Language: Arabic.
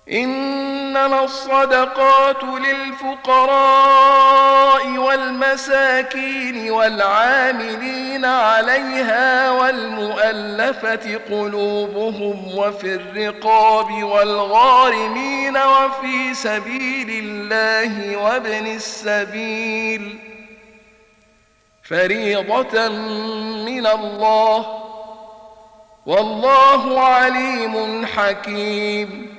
إنما الصدقات للفقراء والمساكين والعاملين عليها والمؤلفة قلوبهم وفي الرقاب والغارمين وفي سبيل الله وابن السبيل فريضة من الله والله عليم حكيم.